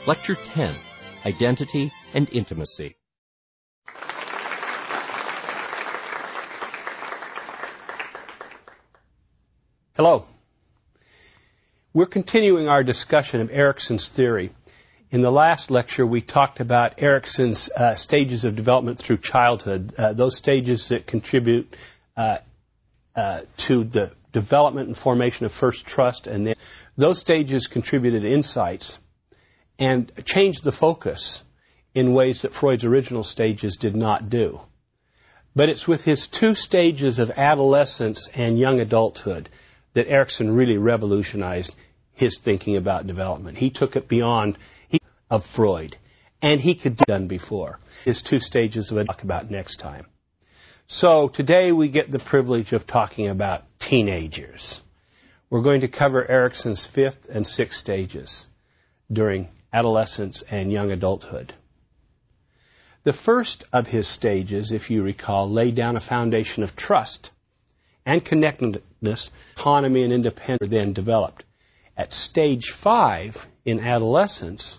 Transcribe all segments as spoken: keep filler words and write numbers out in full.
Lecture ten, Identity and Intimacy. Hello. We're continuing our discussion of Erikson's theory. In the last lecture, we talked about Erikson's uh, stages of development through childhood, uh, those stages that contribute uh, uh, to the development and formation of first trust, and then those stages contributed insights and changed the focus in ways that Freud's original stages did not do. But it's with his two stages of adolescence and young adulthood that Erikson really revolutionized his thinking about development. He took it beyond he, of Freud, and he could do done before. His two stages of it, talk about next time. So today we get the privilege of talking about teenagers. We're going to cover Erikson's fifth and sixth stages during adolescence and young adulthood. The first of his stages, if you recall, laid down a foundation of trust and connectedness, autonomy and independence were then developed. At stage five, in adolescence,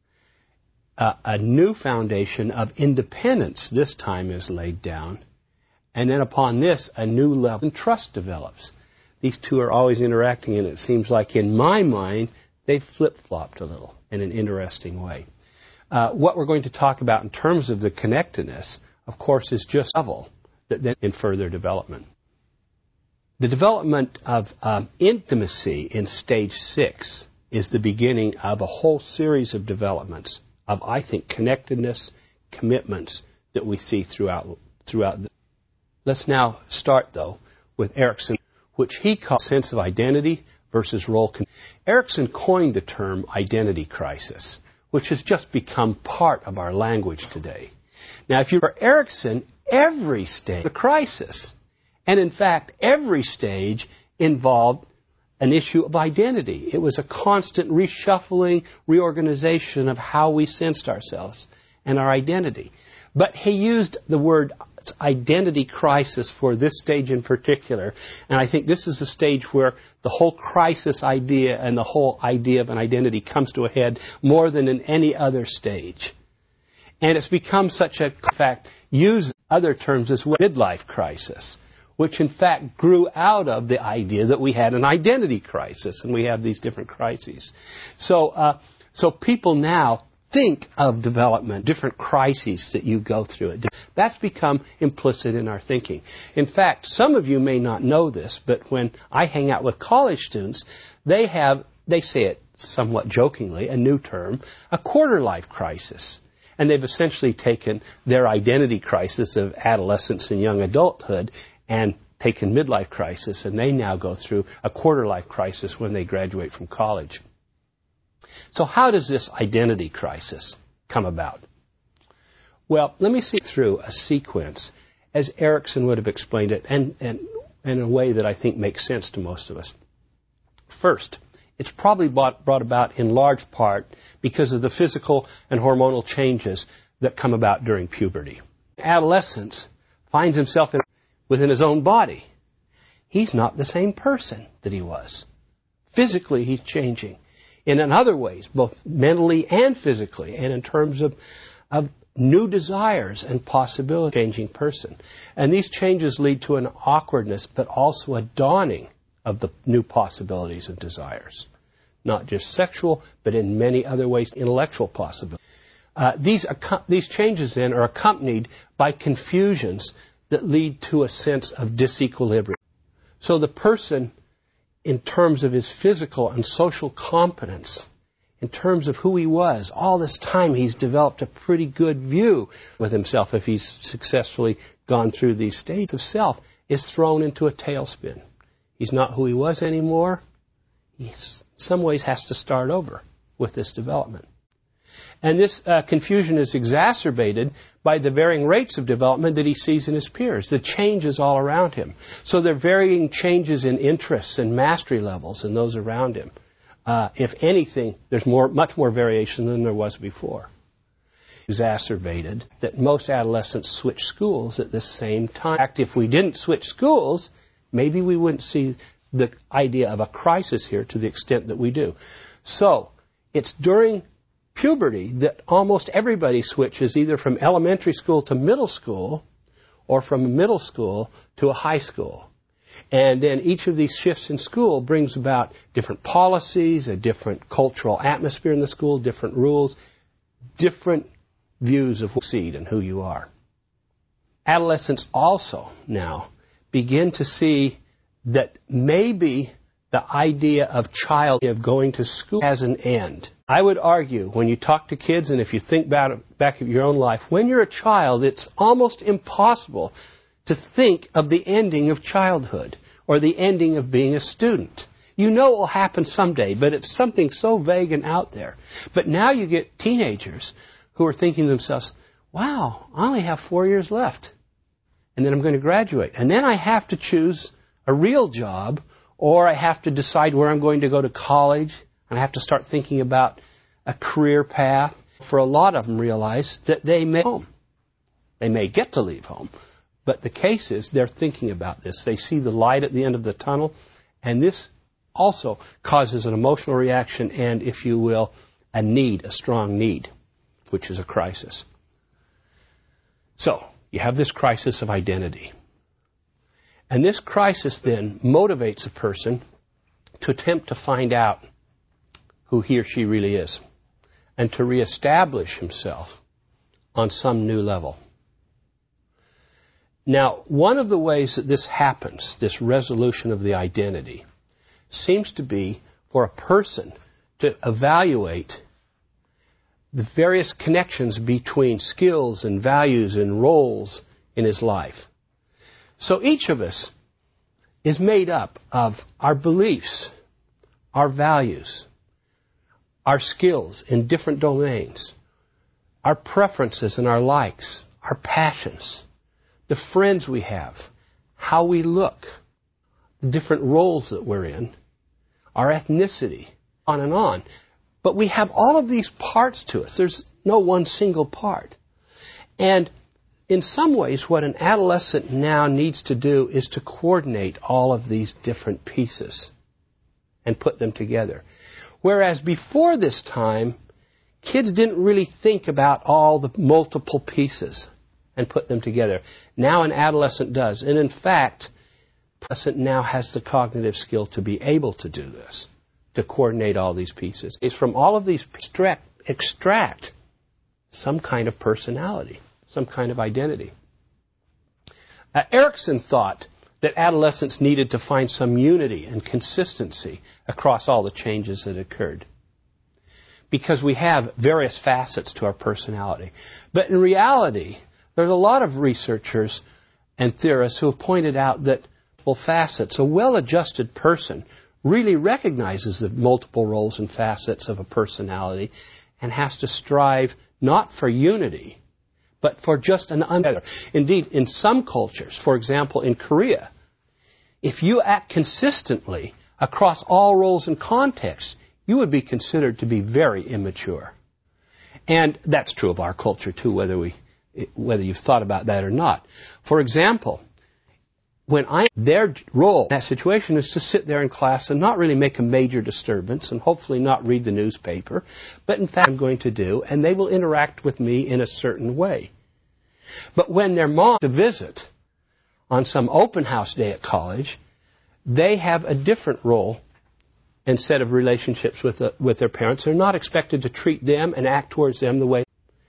uh, a new foundation of independence this time is laid down, and then upon this, a new level of trust develops. These two are always interacting, and it seems like in my mind, they've flip-flopped a little in an interesting way. Uh, what we're going to talk about in terms of the connectedness, of course, is just level that then in further development. The development of um, intimacy in stage six is the beginning of a whole series of developments of, I think, connectedness, commitments that we see throughout throughout. The... Let's now start, though, with Erikson, which he calls sense of identity versus role. Erikson coined the term identity crisis, which has just become part of our language today. Now, if you for Erikson, every stage is a crisis. And in fact, every stage involved an issue of identity. It was a constant reshuffling, reorganization of how we sensed ourselves and our identity. But he used the word identity crisis for this stage in particular. And I think this is the stage where the whole crisis idea and the whole idea of an identity comes to a head more than in any other stage. And it's become such a, in fact, use other terms as well, midlife crisis, which in fact grew out of the idea that we had an identity crisis, and we have these different crises. So, uh, so people now think of development, different crises that you go through it. That's become implicit in our thinking. In fact, some of you may not know this, but when I hang out with college students, they have, they say it somewhat jokingly, a new term, a quarter life crisis. And they've essentially taken their identity crisis of adolescence and young adulthood and taken midlife crisis, and they now go through a quarter life crisis when they graduate from college. So how does this identity crisis come about? Well, let me see through a sequence as Erikson would have explained it, and, and, and in a way that I think makes sense to most of us. First, it's probably brought, brought about in large part because of the physical and hormonal changes that come about during puberty. Adolescence finds himself in, within his own body. He's not the same person that he was. Physically, he's changing. And in other ways, both mentally and physically, and in terms of, of new desires and possibilities, changing person. And these changes lead to an awkwardness, but also a dawning of the new possibilities and desires. Not just sexual, but in many other ways, intellectual possibilities. Uh, these, these changes then are accompanied by confusions that lead to a sense of disequilibrium. So the person, in terms of his physical and social competence, in terms of who he was, all this time he's developed a pretty good view with himself if he's successfully gone through these stages of self, is thrown into a tailspin. He's not who he was anymore. He, in some ways, has to start over with this development. And this uh, confusion is exacerbated by the varying rates of development that he sees in his peers, the changes all around him. So there are varying changes in interests and mastery levels in those around him. Uh, if anything, there's more, much more variation than there was before. Exacerbated that most adolescents switch schools at the same time. In fact, if we didn't switch schools, maybe we wouldn't see the idea of a crisis here to the extent that we do. So, it's during puberty that almost everybody switches either from elementary school to middle school or from middle school to a high school. And then each of these shifts in school brings about different policies, a different cultural atmosphere in the school, different rules, different views of seed and who you are. Adolescents also now begin to see that maybe the idea of child, of going to school, has an end. I would argue, when you talk to kids, and if you think about it back of your own life, when you're a child, it's almost impossible to think of the ending of childhood or the ending of being a student. You know it will happen someday, but it's something so vague and out there. But now you get teenagers who are thinking to themselves, wow, I only have four years left, and then I'm going to graduate. And then I have to choose a real job, or I have to decide where I'm going to go to college, and I have to start thinking about a career path. For a lot of them realize that they may home. They may get to leave home. But the case is they're thinking about this. They see the light at the end of the tunnel, and this also causes an emotional reaction and, if you will, a need, a strong need, which is a crisis. So, you have this crisis of identity. And this crisis then motivates a person to attempt to find out who he or she really is and to reestablish himself on some new level. Now, one of the ways that this happens, this resolution of the identity, seems to be for a person to evaluate the various connections between skills and values and roles in his life. So each of us is made up of our beliefs, our values, our skills in different domains, our preferences and our likes, our passions, the friends we have, how we look, the different roles that we're in, our ethnicity, on and on. But we have all of these parts to us. There's no one single part. And in some ways, what an adolescent now needs to do is to coordinate all of these different pieces and put them together. Whereas before this time, kids didn't really think about all the multiple pieces and put them together. Now an adolescent does. And in fact, an adolescent now has the cognitive skill to be able to do this, to coordinate all these pieces. It's from all of these extract, extract some kind of personality, some kind of identity. Uh, Erikson thought that adolescents needed to find some unity and consistency across all the changes that occurred, because we have various facets to our personality. But in reality, there's a lot of researchers and theorists who have pointed out that multiple facets, a well-adjusted person really recognizes the multiple roles and facets of a personality and has to strive not for unity, but for just an other. Indeed, in some cultures, for example, in Korea, if you act consistently across all roles and contexts, you would be considered to be very immature. And that's true of our culture, too, whether we, whether you've thought about that or not. For example, when I, their role in that situation is to sit there in class and not really make a major disturbance and hopefully not read the newspaper, but in fact I'm going to do, and they will interact with me in a certain way. But when their mom to visit on some open house day at college, they have a different role and set of relationships with the, with their parents. They're not expected to treat them and act towards them the way.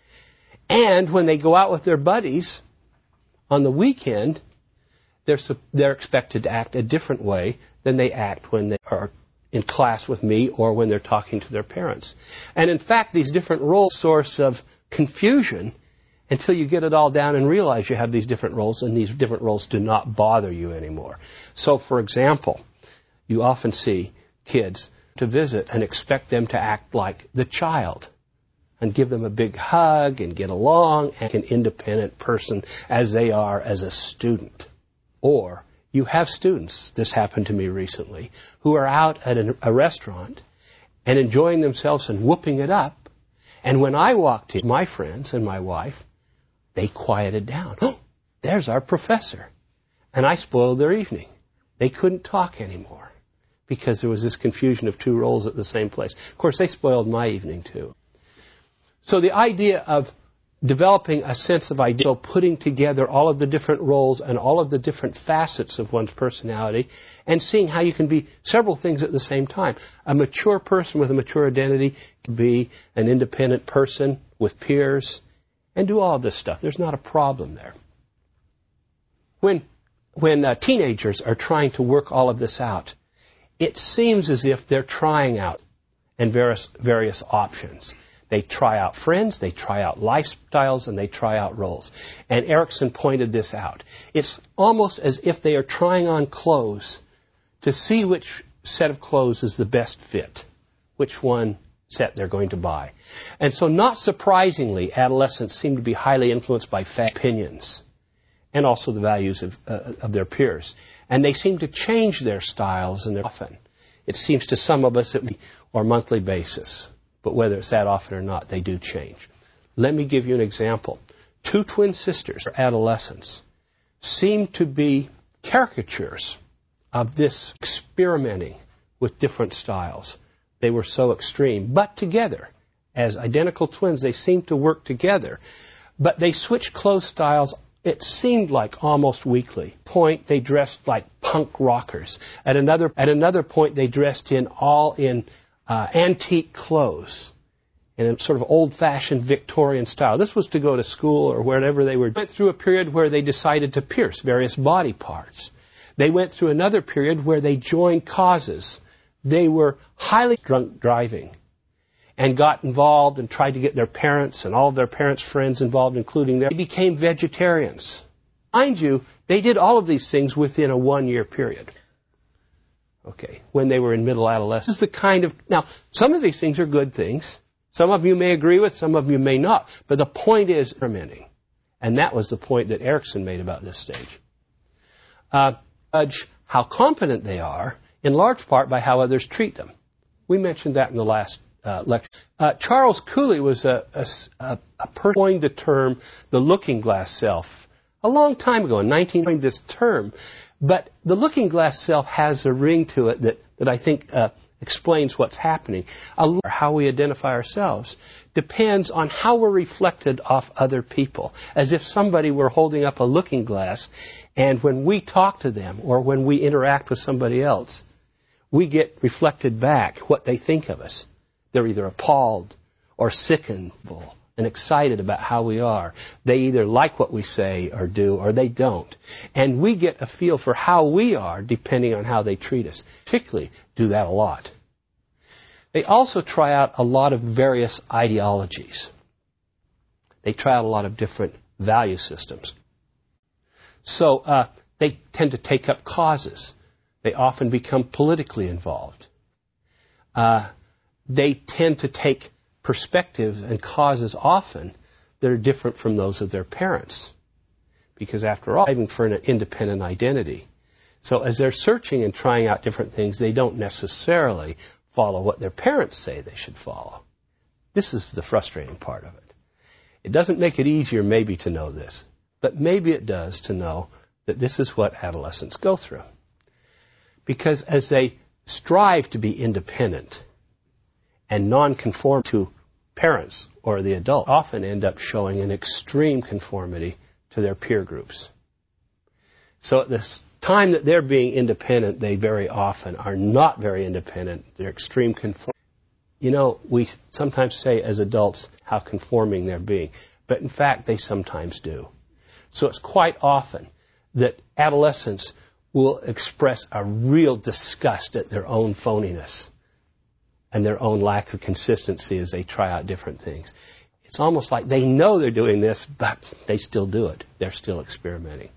And when they go out with their buddies on the weekend, they're, they're expected to act a different way than they act when they are in class with me or when they're talking to their parents. And in fact, these different roles are a source of confusion until you get it all down and realize you have these different roles, and these different roles do not bother you anymore. So, for example, you often see kids to visit and expect them to act like the child and give them a big hug and get along and an independent person as they are as a student. Or you have students, this happened to me recently, who are out at a restaurant and enjoying themselves and whooping it up. And when I walked in, my friends and my wife, they quieted down. Oh, there's our professor. And I spoiled their evening. They couldn't talk anymore because there was this confusion of two roles at the same place. Of course, they spoiled my evening too. So the idea of developing a sense of identity, putting together all of the different roles and all of the different facets of one's personality, and seeing how you can be several things at the same time. A mature person with a mature identity can be an independent person with peers and do all of this stuff. There's not a problem there. When, when uh, teenagers are trying to work all of this out, it seems as if they're trying out and various, various options. They try out friends, they try out lifestyles, and they try out roles. And Erikson pointed this out. It's almost as if they are trying on clothes to see which set of clothes is the best fit, which one set they're going to buy. And so, not surprisingly, adolescents seem to be highly influenced by opinions and also the values of, uh, of their peers. And they seem to change their styles and their often. It seems to some of us at weekly or monthly basis. But whether it's that often or not, they do change. Let me give you an example. Two twin sisters, adolescents, seem to be caricatures of this experimenting with different styles. They were so extreme. But together, as identical twins, they seemed to work together. But they switched clothes styles, it seemed like almost weekly. Point, they dressed like punk rockers. At another, at another point, they dressed in all in Uh, antique clothes in a sort of old-fashioned Victorian style. This was to go to school or wherever they were. They went through a period where they decided to pierce various body parts. They went through another period where they joined causes. They were highly drunk driving and got involved and tried to get their parents and all of their parents' friends involved, including them. They became vegetarians. Mind you, they did all of these things within a one-year period. Okay, when they were in middle adolescence. This is the kind of, now, some of these things are good things. Some of you may agree with, some of you may not. But the point is experimenting. And that was the point that Erikson made about this stage. Uh, judge how competent they are, in large part by how others treat them. We mentioned that in the last uh, lecture. Uh, Charles Cooley was a, a, a person who coined the term the looking glass self a long time ago, in nineteen coined this term. But the looking glass self has a ring to it that, that I think uh, explains what's happening. How we identify ourselves depends on how we're reflected off other people, as if somebody were holding up a looking glass, and when we talk to them or when we interact with somebody else, we get reflected back what they think of us. They're either appalled or sickened and excited about how we are. They either like what we say or do, or they don't. And we get a feel for how we are depending on how they treat us. Particularly do that a lot. They also try out a lot of various ideologies. They try out a lot of different value systems. So uh, they tend to take up causes. They often become politically involved. Uh, they tend to take perspectives and causes often that are different from those of their parents. Because after all, they're striving for an independent identity. So as they're searching and trying out different things, they don't necessarily follow what their parents say they should follow. This is the frustrating part of it. It doesn't make it easier maybe to know this, but maybe it does to know that this is what adolescents go through. Because as they strive to be independent and non-conform to parents or the adult, often end up showing an extreme conformity to their peer groups. So at this time that they're being independent, they very often are not very independent. They're extreme conform. You know, we sometimes say as adults how conforming they're being, but in fact they sometimes do. So it's quite often that adolescents will express a real disgust at their own phoniness and their own lack of consistency as they try out different things. It's almost like they know they're doing this, but they still do it. They're still experimenting.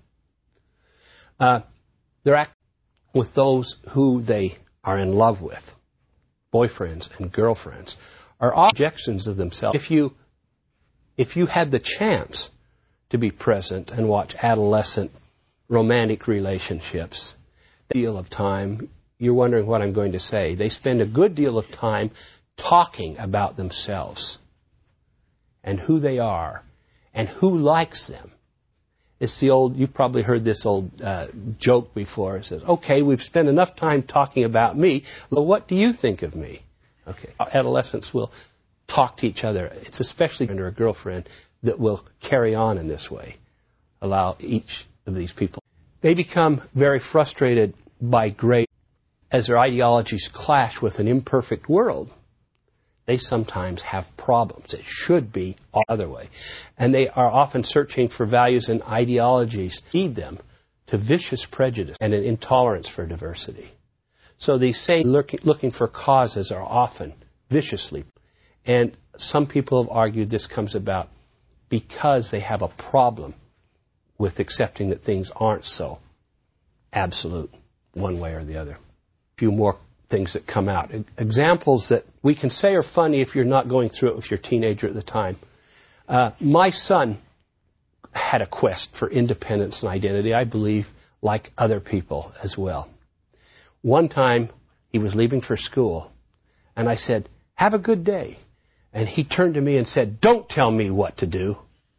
Uh, they're acting with those who they are in love with. Boyfriends and girlfriends are objections of themselves. If you, if you had the chance to be present and watch adolescent romantic relationships, a deal of time, you're wondering what I'm going to say. They spend a good deal of time talking about themselves and who they are and who likes them. It's the old, you've probably heard this old uh, joke before. It says, okay, we've spent enough time talking about me. Well, what do you think of me? Okay. Adolescents will talk to each other. It's especially under a girlfriend that will carry on in this way, allow each of these people. They become very frustrated by grace as their ideologies clash with an imperfect world. They sometimes have problems. It should be the other way. And they are often searching for values and ideologies that lead them to vicious prejudice and an intolerance for diversity. So these same looking, looking for causes are often viciously. And some people have argued this comes about because they have a problem with accepting that things aren't so absolute one way or the other. A few more things that come out. Examples that we can say are funny if you're not going through it with your teenager at the time. Uh, my son had a quest for independence and identity, I believe, like other people as well. One time, he was leaving for school, and I said, "Have a good day." And he turned to me and said, "Don't tell me what to do."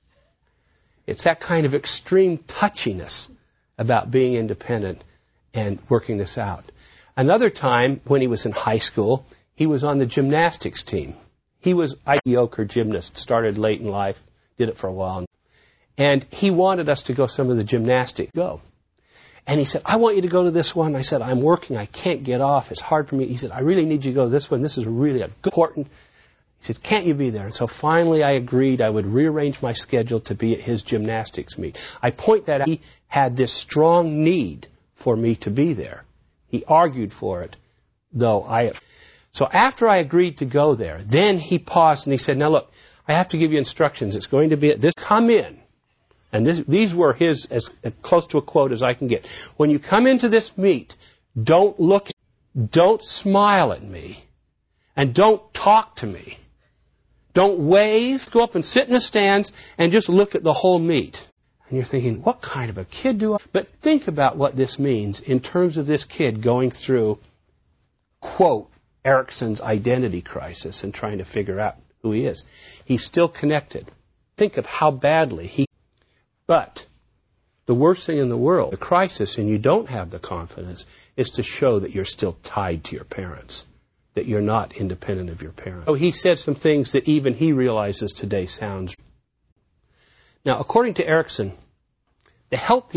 It's that kind of extreme touchiness about being independent and working this out. Another time, when he was in high school, he was on the gymnastics team. He was a mediocre gymnast, started late in life, did it for a while. And he wanted us to go some of the gymnastics. Go. And he said, "I want you to go to this one." I said, "I'm working. I can't get off. It's hard for me." He said, "I really need you to go to this one. This is really important." He said, "Can't you be there?" And so finally I agreed I would rearrange my schedule to be at his gymnastics meet. I point that out. He had this strong need for me to be there. He argued for it, though I... So after I agreed to go there, then he paused and he said, "Now look, I have to give you instructions. It's going to be at this. Come in." And this, these were his, as close to a quote as I can get. "When you come into this meet, don't look, don't smile at me, and don't talk to me. Don't wave. Go up and sit in the stands and just look at the whole meet." And you're thinking, what kind of a kid do I... But think about what this means in terms of this kid going through, quote, Erikson's identity crisis and trying to figure out who he is. He's still connected. Think of how badly he... But the worst thing in the world, the crisis, and you don't have the confidence, is to show that you're still tied to your parents, that you're not independent of your parents. So he said some things that even he realizes today sounds... Now, according to Erikson, the healthy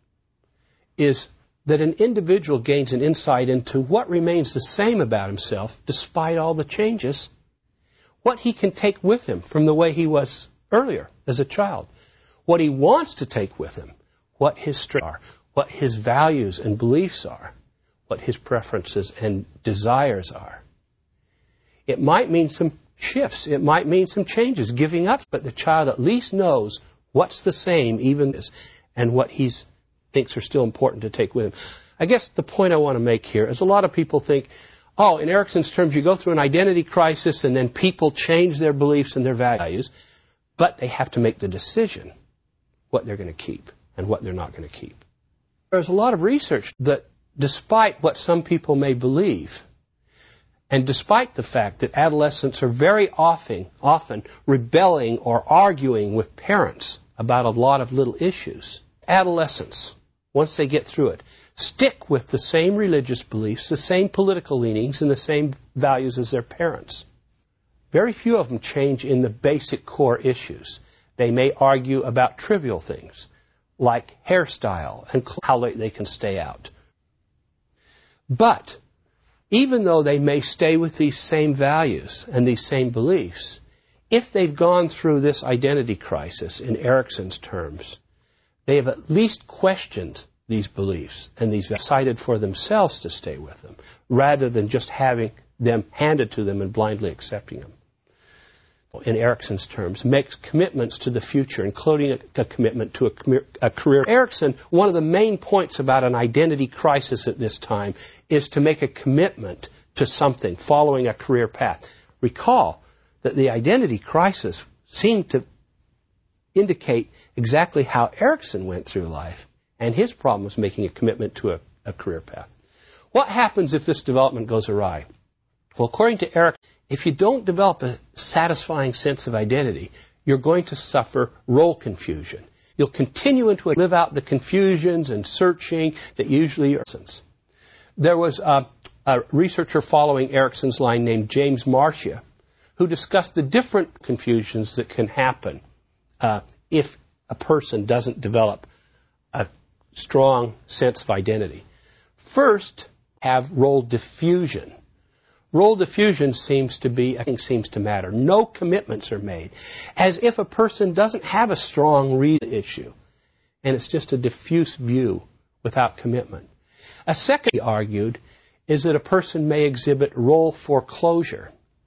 is that an individual gains an insight into what remains the same about himself despite all the changes, what he can take with him from the way he was earlier as a child, what he wants to take with him, what his strengths are, what his values and beliefs are, what his preferences and desires are. It might mean some shifts. It might mean some changes, giving up, but the child at least knows what's the same, even as, and what he thinks are still important to take with him. I guess the point I want to make here is a lot of people think, oh, in Erikson's terms, you go through an identity crisis and then people change their beliefs and their values, but they have to make the decision what they're going to keep and what they're not going to keep. There's a lot of research that despite what some people may believe, and despite the fact that adolescents are very often, often rebelling or arguing with parents about a lot of little issues, adolescents, once they get through it, stick with the same religious beliefs, the same political leanings, and the same values as their parents. Very few of them change in the basic core issues. They may argue about trivial things, like hairstyle and how late they can stay out. But even though they may stay with these same values and these same beliefs, if they've gone through this identity crisis in Erikson's terms, they have at least questioned these beliefs and these decided for themselves to stay with them, rather than just having them handed to them and blindly accepting them. In Erikson's terms, makes commitments to the future, including a, a commitment to a, a career. Erikson, one of the main points about an identity crisis at this time is to make a commitment to something, following a career path. Recall that the identity crisis seemed to indicate exactly how Erikson went through life, and his problem was making a commitment to a, a career path. What happens if this development goes awry? Well, according to Erikson, if you don't develop a satisfying sense of identity, you're going to suffer role confusion. You'll continue to live out the confusions and searching that usually are. There was a, a researcher following Erikson's line named James Marcia, who discussed the different confusions that can happen uh, if a person doesn't develop a strong sense of identity. First, have role diffusion. Role diffusion seems to be, I think, seems to matter. No commitments are made, as if a person doesn't have a strong real issue, and it's just a diffuse view without commitment. A second argued is that a person may exhibit role foreclosure.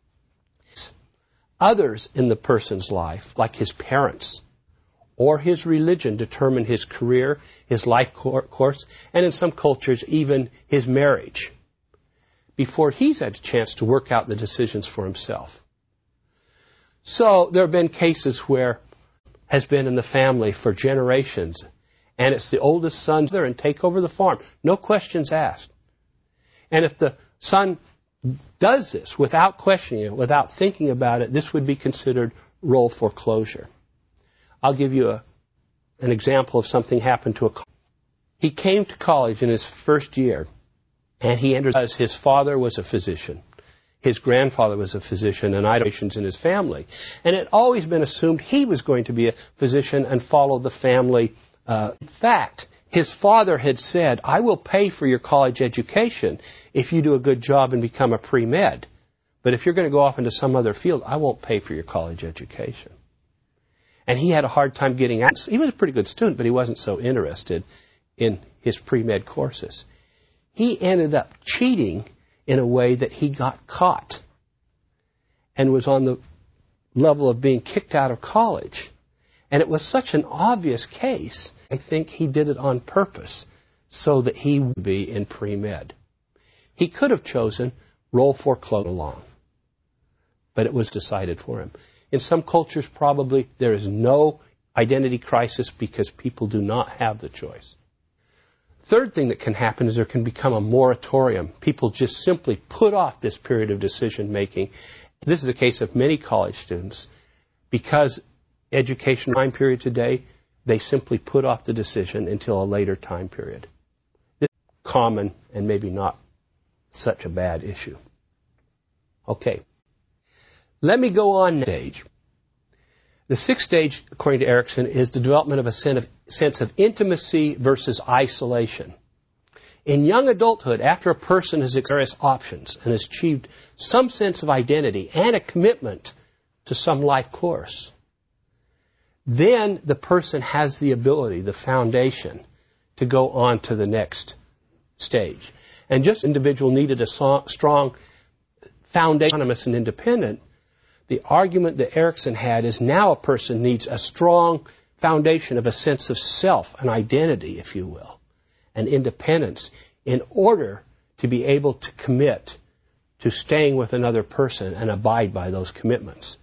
Others in the person's life, like his parents or his religion, determine his career, his life course, and in some cultures, even his marriage, before he's had a chance to work out the decisions for himself. So there have been cases where has been in the family for generations, and it's the oldest son there and take over the farm. No questions asked. And if the son does this without questioning it, without thinking about it, this would be considered role foreclosure. I'll give you a, an example of something happened to a... He came to college in his first year, and he entered as his father was a physician. His grandfather was a physician, and iterations in his family. And it had always been assumed he was going to be a physician and follow the family. Uh, in fact, his father had said, I will pay for your college education if you do a good job and become a pre-med. But if you're going to go off into some other field, I won't pay for your college education. And he had a hard time getting out. He was a pretty good student, but he wasn't so interested in his pre-med courses. He ended up cheating in a way that he got caught and was on the level of being kicked out of college. And it was such an obvious case, I think he did it on purpose so that he would be in pre-med. He could have chosen role foreclosure along, but it was decided for him. In some cultures, probably, there is no identity crisis because people do not have the choice. Third thing that can happen is there can become a moratorium. People just simply put off this period of decision-making. This is the case of many college students. Because education time period today, they simply put off the decision until a later time period. This is common and maybe not such a bad issue. Okay. Let me go on next stage. The sixth stage, according to Erikson, is the development of a sense of intimacy versus isolation. In young adulthood, after a person has experienced various options and has achieved some sense of identity and a commitment to some life course, then the person has the ability, the foundation, to go on to the next stage. And just the individual needed a strong foundation, autonomous and independent, the argument that Erikson had is now a person needs a strong foundation of a sense of self, an identity, if you will, and independence in order to be able to commit to staying with another person and abide by those commitments.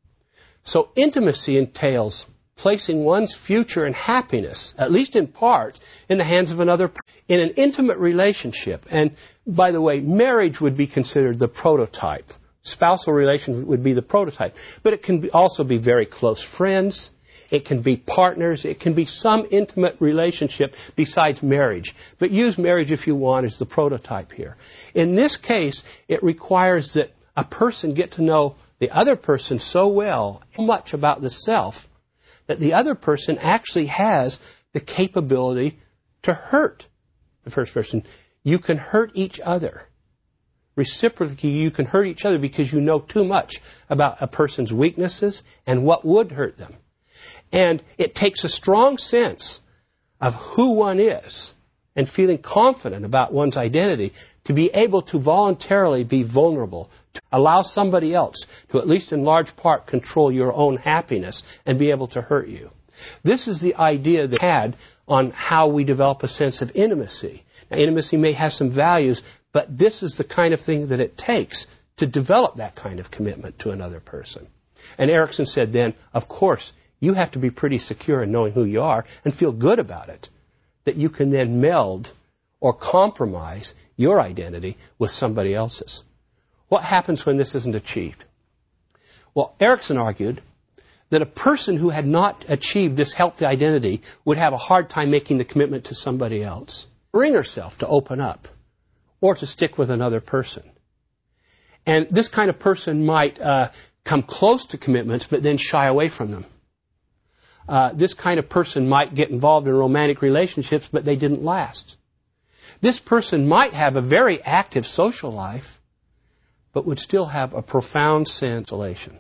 So intimacy entails placing one's future and happiness, at least in part, in the hands of another person, in an intimate relationship. And by the way, marriage would be considered the prototype. Spousal relation would be the prototype. But it can be also be very close friends. It can be partners. It can be some intimate relationship besides marriage. But use marriage if you want as the prototype here. In this case, it requires that a person get to know the other person so well, so much about the self, that the other person actually has the capability to hurt the first person. You can hurt each other. Reciprocally, you can hurt each other because you know too much about a person's weaknesses and what would hurt them. And it takes a strong sense of who one is and feeling confident about one's identity to be able to voluntarily be vulnerable, to allow somebody else to, at least in large part, control your own happiness and be able to hurt you. This is the idea that had on how we develop a sense of intimacy. Now, intimacy may have some values, but this is the kind of thing that it takes to develop that kind of commitment to another person. And Erikson said then, of course, you have to be pretty secure in knowing who you are and feel good about it, that you can then meld or compromise your identity with somebody else's. What happens when this isn't achieved? Well, Erikson argued that a person who had not achieved this healthy identity would have a hard time making the commitment to somebody else, bring herself to open up, or to stick with another person. And this kind of person might uh, come close to commitments but then shy away from them. Uh, this kind of person might get involved in romantic relationships but they didn't last. This person might have a very active social life but would still have a profound sense of isolation.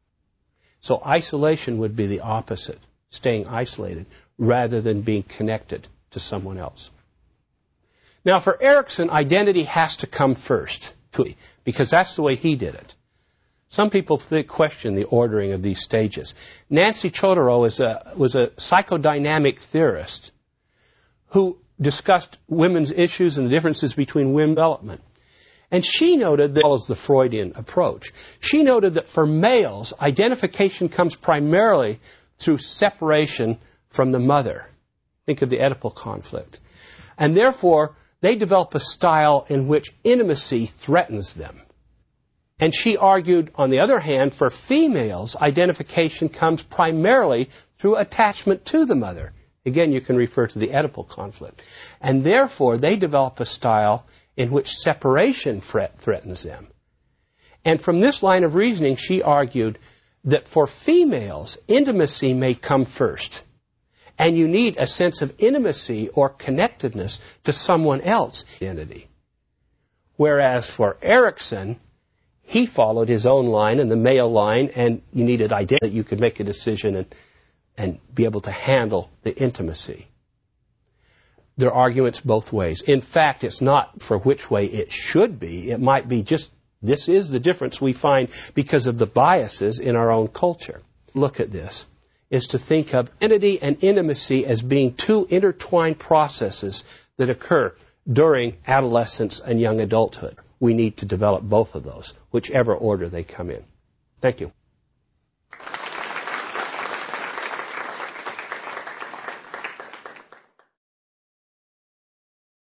So isolation would be the opposite, staying isolated rather than being connected to someone else. Now for Erikson, identity has to come first, because that's the way he did it. Some people question the ordering of these stages. Nancy Chodorow is a, was a psychodynamic theorist who discussed women's issues and the differences between women development. And she noted that, as well as the Freudian approach, she noted that for males, identification comes primarily through separation from the mother. Think of the Oedipal conflict. And therefore, they develop a style in which intimacy threatens them. And she argued, on the other hand, for females, identification comes primarily through attachment to the mother. Again, you can refer to the Oedipal conflict. And therefore, they develop a style in which separation threatens them. And from this line of reasoning, she argued that for females, intimacy may come first. And you need a sense of intimacy or connectedness to someone else's identity. Whereas for Erikson, he followed his own line and the male line, and you needed identity that you could make a decision and, and be able to handle the intimacy. There are arguments both ways. In fact, it's not for which way it should be. It might be just, this is the difference we find because of the biases in our own culture. Look at this, is to think of identity and intimacy as being two intertwined processes that occur during adolescence and young adulthood. We need to develop both of those, whichever order they come in. Thank you.